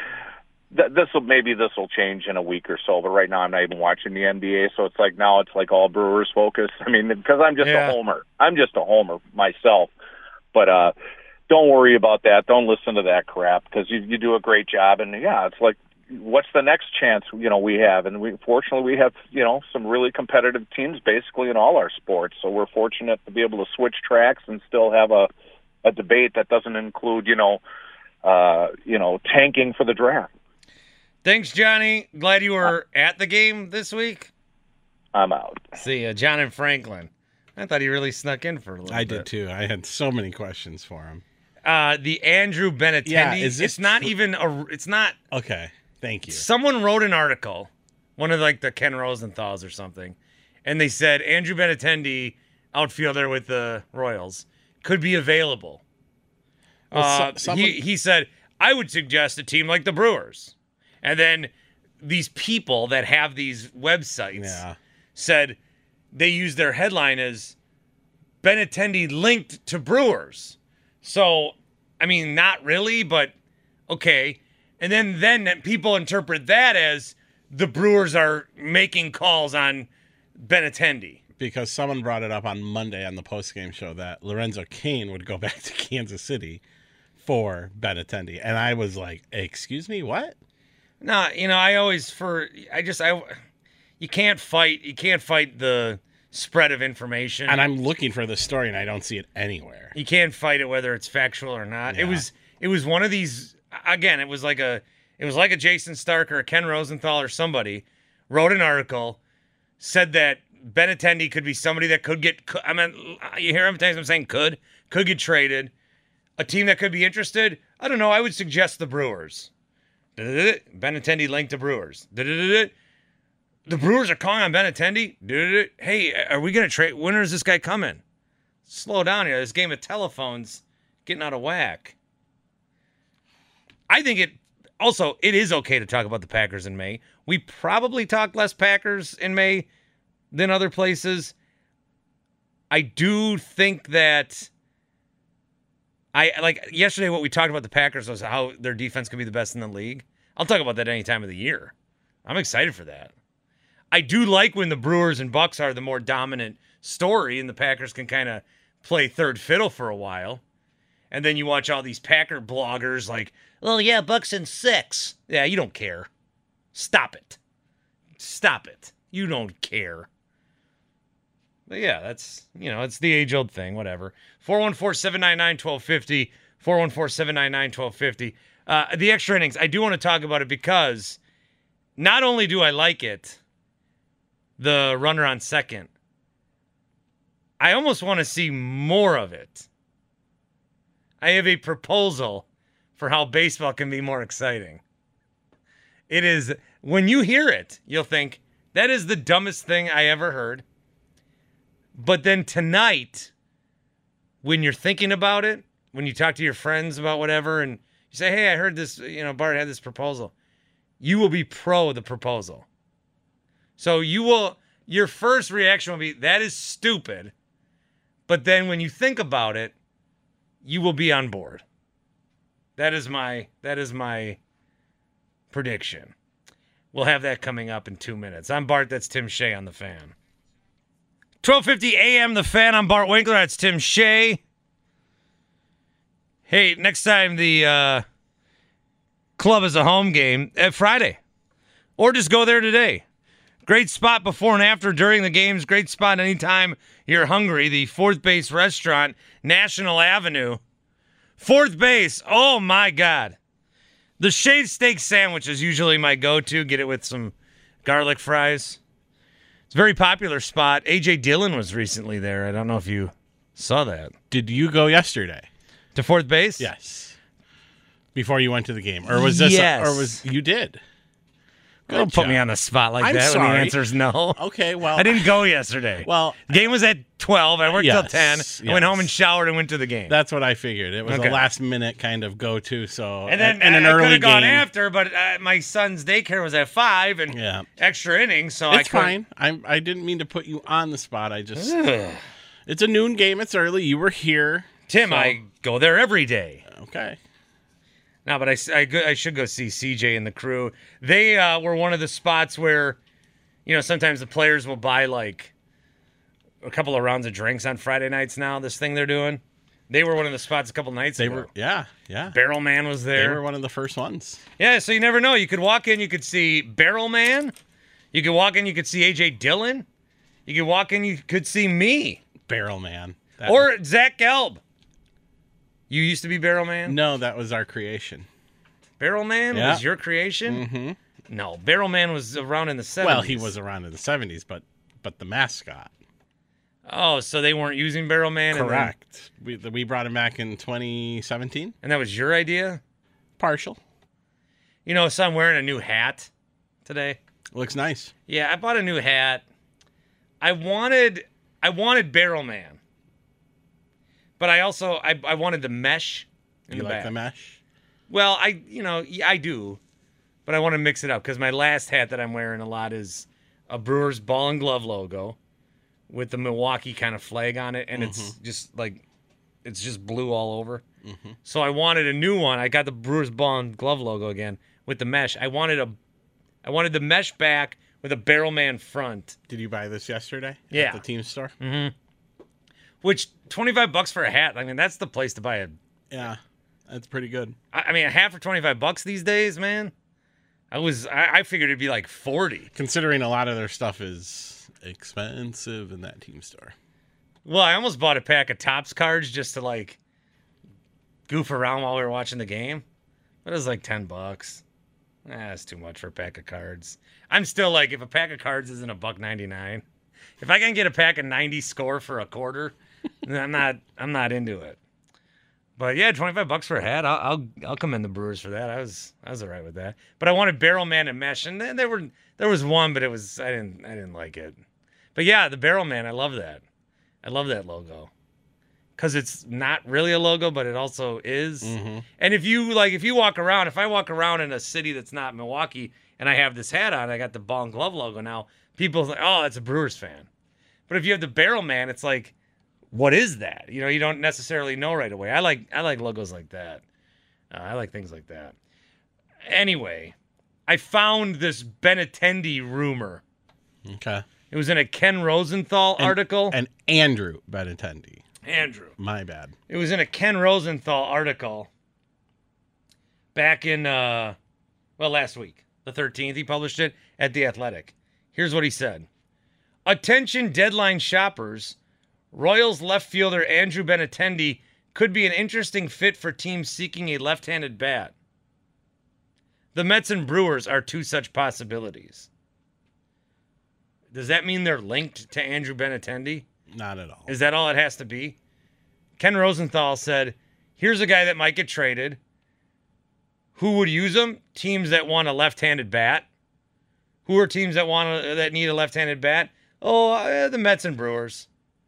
this will maybe this will change in a week or so, but right now I'm not even watching the N B A. So it's like now it's like all Brewers focus. I mean, because I'm just Yeah. a homer. I'm just a homer myself. But uh, don't worry about that. Don't listen to that crap because you you do a great job. And yeah, it's like, what's the next chance, you know, we have? And we, fortunately, we have, you know, some really competitive teams basically in all our sports. So we're fortunate to be able to switch tracks and still have a, a debate that doesn't include, you know, uh, you know, tanking for the draft. Thanks, Johnny. Glad you were at the game this week. I'm out. See ya, John and Franklin. I thought he really snuck in for a little I bit. did too. I had so many questions for him. Uh, the Andrew Benintendi. Yeah, is this it's not tr- even a. It's not. Okay, thank you. Someone wrote an article, one of like the Ken Rosenthal's or something, and they said Andrew Benintendi, outfielder with the Royals, could be available. Well, so- uh, someone- he he said I would suggest a team like the Brewers, and then these people that have these websites Yeah. said they use their headline as Benintendi linked to Brewers. So, I mean, not really, but okay. And then, then people interpret that as the Brewers are making calls on Benintendi. Because someone brought it up on Monday on the postgame show that Lorenzo Cain would go back to Kansas City for Benintendi. And I was like, excuse me, what? No, you know, I always, for, I just, I, you can't fight, you can't fight the spread of information. And I'm looking for this story, and I don't see it anywhere. You can't fight it whether it's factual or not. Yeah. It was it was one of these. Again, it was like a it was like a Jason Stark or a Ken Rosenthal or somebody wrote an article, said that Benintendi could be somebody that could get. I mean, you hear how many times I'm saying could could get traded. A team that could be interested. I don't know. I would suggest the Brewers. Benintendi linked to Brewers. The Brewers are calling on Benintendi. Hey, are we going to trade? When is this guy coming? Slow down here. This game of telephones getting out of whack. I think it also, it is okay to talk about the Packers in May. We probably talk less Packers in May than other places. I do think that I like yesterday what we talked about the Packers was how their defense could be the best in the league. I'll talk about that any time of the year. I'm excited for that. I do like when the Brewers and Bucks are the more dominant story and the Packers can kind of play third fiddle for a while. And then you watch all these Packer bloggers like, oh, yeah, Bucks in six. Yeah, you don't care. Stop it. Stop it. You don't care. But yeah, that's, you know, it's the age-old thing, whatever. four one four, seven nine nine, one two five zero. four one four, seven nine nine, one two five zero. Uh, the extra innings, I do want to talk about it because not only do I like it, the runner on second, I almost want to see more of it. I have a proposal for how baseball can be more exciting. It is, when you hear it, you'll think, that is the dumbest thing I ever heard. But then tonight, when you're thinking about it, when you talk to your friends about whatever, and you say, hey, I heard this, you know, Bart had this proposal, you will be pro the proposal. So you will, your first reaction will be, that is stupid. But then when you think about it, you will be on board. That is my, that is my prediction. We'll have that coming up in two minutes. I'm Bart, that's Tim Shea on The Fan. twelve fifty a.m. The Fan. I'm Bart Winkler. That's Tim Shea. Hey, next time the uh, club is a home game, uh, Friday. Or just go there today. Great spot before and after during the games. Great spot anytime you're hungry. The Fourth Base Restaurant, National Avenue. Fourth Base. Oh, my God. The shaved steak sandwich is usually my go-to. Get it with some garlic fries. It's a very popular spot. A J Dillon was recently there. I don't know if you saw that. Did you go yesterday to Fourth Base? Yes. Before you went to the game, or was this? Yes. A, or was you did? Good Don't job. put me on the spot like I'm that sorry. when the answer's no. Okay, well, I didn't go yesterday. Well, the game was at twelve. I worked yes, till ten. yes. I went home and showered and went to the game. That's what I figured. It was Okay. a last minute kind of go to. So And then in an I, I early could have gone game, after, but uh, my son's daycare was at five and yeah. extra innings, so it's I couldn't. fine. I'm. I didn't mean to put you on the spot. I just. Ugh. It's a noon game. It's early. You were here, Tim. so- I go there every day. Okay. No, but I, I, go, I should go see C J and the crew. They uh, were one of the spots where, you know, sometimes the players will buy like a couple of rounds of drinks on Friday nights now, this thing they're doing. They were one of the spots a couple nights They ago. were. Yeah. Yeah. Barrel Man was They there. were one of the first ones. Yeah, so you never know. You could walk in, you could see Barrel Man. You could walk in, you could see A J Dillon. You could walk in, you could see me. Barrel Man. That Or Zach Gelb. You used to be Barrel Man? No, that was our creation. Barrel Man Yeah. was your creation? Mm-hmm. No, Barrel Man was around in the seventies. Well, he was around in the seventies, but but the mascot. Oh, so they weren't using Barrel Man? and then- Correct. We we brought him back in twenty seventeen. And that was your idea? Partial. You know, so I'm wearing a new hat today. Looks nice. Yeah, I bought a new hat. I wanted I wanted Barrel Man. But I also I, I wanted the mesh in You the like back. the mesh? Well, I you know, yeah, I do. But I want to mix it up because my last hat that I'm wearing a lot is a Brewers ball and glove logo with the Milwaukee kind of flag on it, and it's just like it's just blue all over. Mhm. So I wanted a new one. I got the Brewers ball and glove logo again with the mesh. I wanted a I wanted the mesh back with a Barrel Man front. Did you buy this yesterday? Yeah. At the team store? Mm-hmm. Which twenty-five bucks for a hat. I mean, that's the place to buy a. Yeah, that's pretty good. I I mean, a hat for twenty-five bucks these days, man. I was I, I figured it'd be like forty. Considering a lot of their stuff is expensive in that team store. Well, I almost bought a pack of Topps cards just to like goof around while we were watching the game. But it was like ten bucks. Eh, that's too much for a pack of cards. I'm still like, if a pack of cards isn't a buck ninety-nine, if I can get a pack of ninety score for a quarter, then I'm not I'm not into it. But yeah, twenty-five bucks for a hat. I'll I'll, I'll commend the Brewers for that. I was I was all right with that. But I wanted Barrel Man and Mesh, and then there were there was one, but it was I didn't I didn't like it. But yeah, the Barrel Man, I love that. I love that logo. Because it's not really a logo, but it also is. Mm-hmm. And if you like, if you walk around, if I walk around in a city that's not Milwaukee and I have this hat on, I got the Ball and Glove logo now, people are like, oh, that's a Brewers fan. But if you have the Barrel Man, it's like, what is that? You know, you don't necessarily know right away. I like I like logos like that. Uh, I like things like that. Anyway, I found this Benintendi rumor. Okay. It was in a Ken Rosenthal and, article. And Andrew Benintendi. Andrew. My bad. It was in a Ken Rosenthal article back in, uh, well, last week, the thirteenth. He published it at The Athletic. Here's what he said. Attention deadline shoppers. Royals left fielder Andrew Benintendi could be an interesting fit for teams seeking a left-handed bat. The Mets and Brewers are two such possibilities. Does that mean they're linked to Andrew Benintendi? Not at all. Is that all it has to be? Ken Rosenthal said, here's a guy that might get traded. Who would use him? Teams that want a left-handed bat. Who are teams that want a, that need a left-handed bat? Oh, uh, the Mets and Brewers.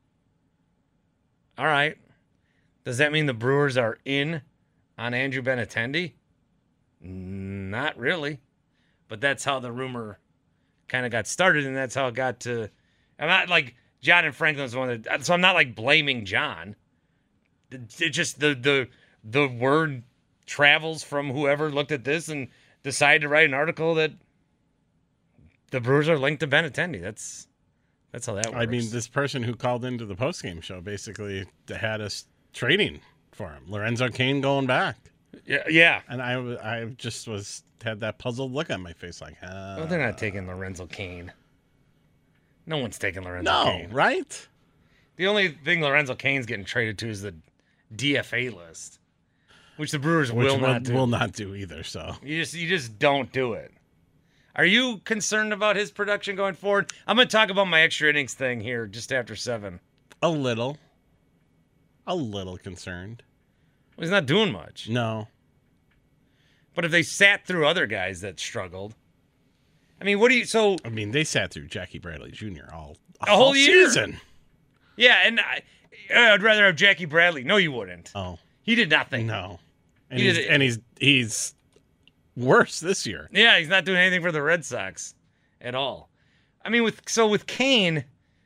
All right. Does that mean the Brewers are in on Andrew Benintendi? Not really. But that's how the rumor kind of got started, and that's how it got to... I'm not like... John and Franklin's one that... So I'm not like blaming John. It just... The, the, the word travels from whoever looked at this and decided to write an article that the Brewers are linked to Benintendi. That's... That's how that works. I mean, this person who called into the postgame show basically had us trading for him. Lorenzo Cain going back. Yeah, yeah. And I, I just was had that puzzled look on my face, like, uh, well, they're not taking Lorenzo Cain. No one's taking Lorenzo no, Cain. right? The only thing Lorenzo Cain's getting traded to is the D F A list, which the Brewers which will will, not do. Will not do either. So you just you just don't do it. Are you concerned about his production going forward? I'm going to talk about my extra innings thing here just after seven. A little. A little concerned. Well, he's not doing much. No. But if they sat through other guys that struggled, I mean, what do you... So I mean, they sat through Jackie Bradley Junior all, a whole all year. season. Yeah, and I, I'd rather have Jackie Bradley. No, you wouldn't. Oh. He did nothing. No. And, he he's, did, and he's he's worse this year. Yeah, he's not doing anything for the Red Sox at all. I mean, with so with Cain,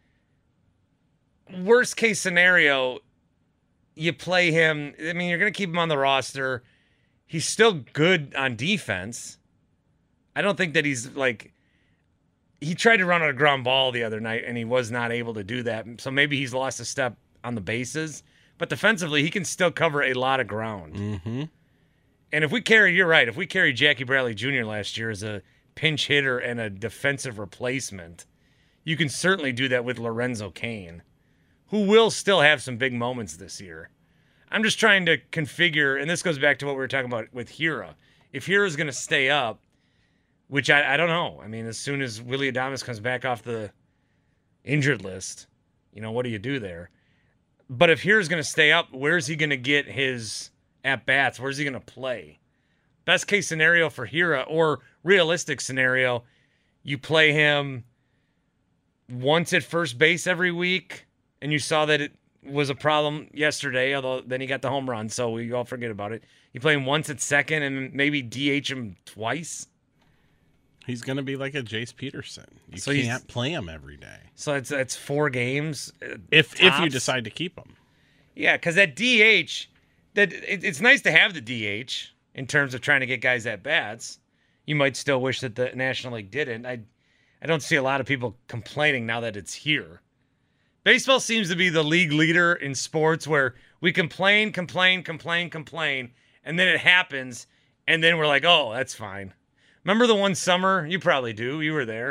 worst case scenario, you play him. I mean, you're going to keep him on the roster. He's still good on defense. I don't think that he's like, he tried to run on a ground ball the other night and he was not able to do that. So maybe he's lost a step on the bases, but defensively he can still cover a lot of ground. Mm-hmm. And if we carry, you're right, if we carry Jackie Bradley Junior last year as a pinch hitter and a defensive replacement, you can certainly do that with Lorenzo Cain, who will still have some big moments this year. I'm just trying to configure, and this goes back to what we were talking about with Hira. If Hira's going to stay up, which I, I don't know. I mean, as soon as Willy Adames comes back off the injured list, you know, what do you do there? But if Hira's going to stay up, where's he going to get his at-bats? Where's he going to play? Best case scenario for Hira, or realistic scenario, you play him once at first base every week, and you saw that it was a problem yesterday, although then he got the home run, so we all forget about it. You play him once at second and maybe D H him twice. He's going to be like a Jace Peterson. You so can't play him every day. So it's it's four games. If tops. if you decide to keep him. Yeah, because that D H, that it, it's nice to have the D H in terms of trying to get guys at bats. You might still wish that the National League didn't. I, I don't see a lot of people complaining now that it's here. Baseball seems to be the league leader in sports where we complain, complain, complain, complain, and then it happens, and then we're like, oh, that's fine. Remember the one summer? You probably do. You were there.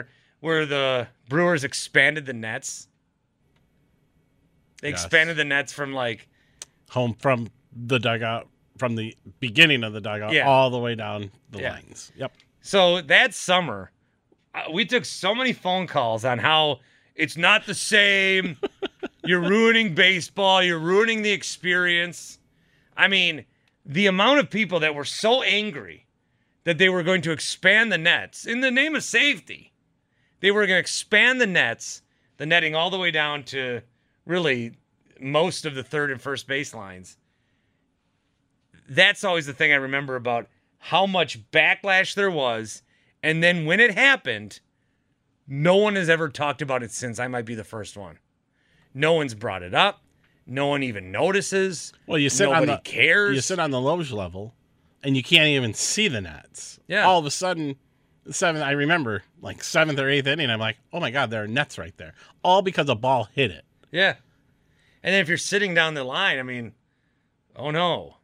where the Brewers expanded the nets. They Yes. expanded the nets from like home from the dugout, from the beginning of the dugout, Yeah. all the way down the Yeah. lines. Yep. So that summer, uh, we took so many phone calls on how it's not the same. You're ruining baseball. You're ruining the experience. I mean, the amount of people that were so angry that they were going to expand the nets in the name of safety. They were going to expand the nets, the netting all the way down to really most of the third and first base lines. That's always the thing I remember about how much backlash there was. And then when it happened, no one has ever talked about it since. I might be the first one. No one's brought it up. No one even notices. Well, you sit Nobody on the cares. You sit on the loge level, and you can't even see the nets. Yeah. All of a sudden, the seventh. I remember like seventh or eighth inning. I'm like, oh my god, there are nets right there. All because a ball hit it. Yeah. And then if you're sitting down the line, I mean, oh no.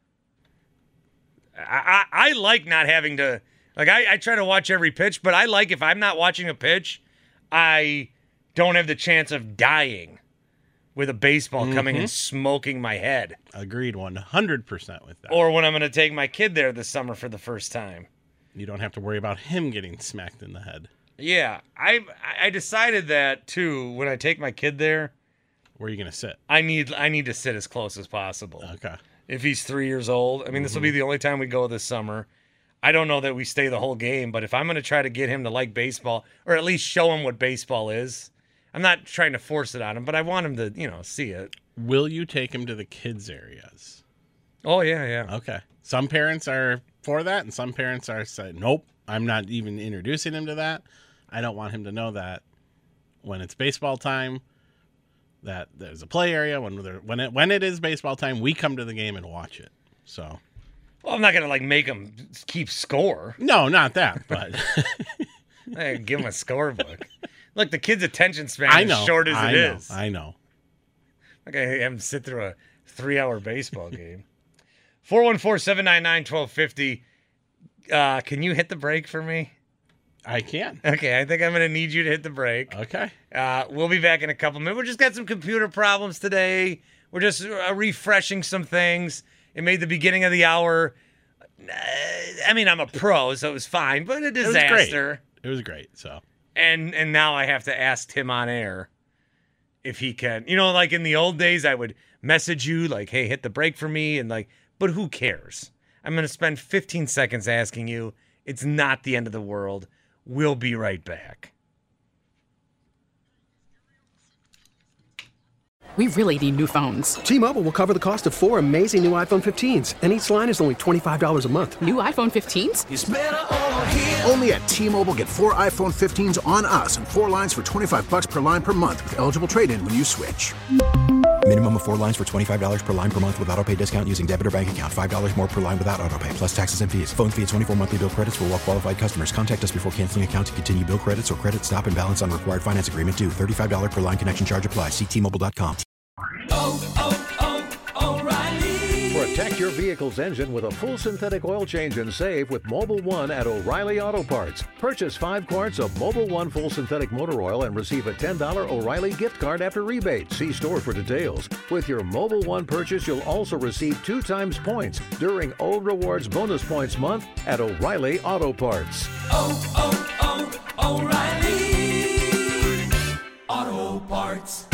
I, I, I like not having to, like, I, I try to watch every pitch, but I like if I'm not watching a pitch, I don't have the chance of dying with a baseball coming Mhm. and smoking my head. Agreed, one hundred percent with that. Or when I'm going to take my kid there this summer for the first time. You don't have to worry about him getting smacked in the head. Yeah, I I decided that too when I take my kid there. Where are you going to sit? I need I need to sit as close as possible. Okay. If he's three years old, I mean, this will Mhm. be the only time we go this summer. I don't know that we stay the whole game, but if I'm going to try to get him to like baseball, or at least show him what baseball is, I'm not trying to force it on him, but I want him to, you know, see it. Will you take him to the kids' areas? Oh, yeah, yeah. Okay. Some parents are for that, and some parents are saying, nope, I'm not even introducing him to that. I don't want him to know that when it's baseball time, that there's a play area. When there, when it when it is baseball time, we come to the game and watch it. So, Well, I'm not going to, like, make him keep score. no, not that, but I give him a scorebook. Look, the kid's attention span I is know, short as I it know, is. I know. Like, I have him sit through a three-hour baseball game. four one four, seven nine nine, one two five zero. Uh, can you hit the break for me? I can. Okay, I think I'm going to need you to hit the break. Okay. Uh, we'll be back in a couple minutes. We just got some computer problems today. We're just uh, refreshing some things. It made the beginning of the hour. Uh, I mean, I'm a pro, so it was fine, but a It was disaster. great. It was great. So, And and now I have to ask Tim on air if he can. You know, like in the old days, I would message you like, "Hey, hit the break for me," and like, but who cares? I'm going to spend fifteen seconds asking you. It's not the end of the world. We'll be right back. We really need new phones. T-Mobile will cover the cost of four amazing new iPhone fifteens, and each line is only twenty-five dollars a month. New iPhone fifteens? It's better over here. Only at T-Mobile, get four iPhone fifteens on us and four lines for twenty-five bucks per line per month with eligible trade-in when you switch. Minimum of four lines for twenty-five dollars per line per month with autopay discount using debit or bank account. five dollars more per line without autopay, plus taxes and fees. Phone fee at twenty-four monthly bill credits for well-qualified customers. Contact us before canceling account to continue bill credits or credit stop and balance on required finance agreement due. thirty-five dollars per line connection charge applies. See T Mobile dot com. Protect your vehicle's engine with a full synthetic oil change and save with Mobile One at O'Reilly Auto Parts. Purchase five quarts of Mobile One full synthetic motor oil and receive a ten dollars O'Reilly gift card after rebate. See store for details. With your Mobile One purchase, you'll also receive two times points during O Rewards Bonus Points Month at O'Reilly Auto Parts. Oh, oh, oh, O'Reilly Auto Parts.